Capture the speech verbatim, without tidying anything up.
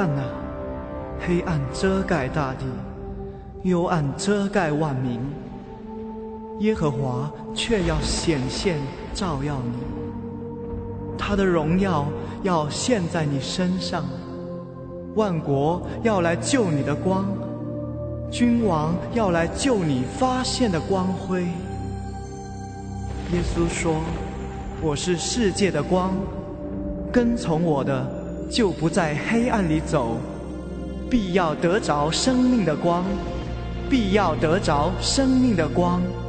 看哪，黑暗遮盖大地，幽暗遮盖万民，耶和华却要显现照耀你，他的荣耀要现在你身上，万国要来救你的光，君王要来救你发现的光辉。耶稣说，我是世界的光，跟从我的就不在黑暗里走，必要得着生命的光，必要得着生命的光。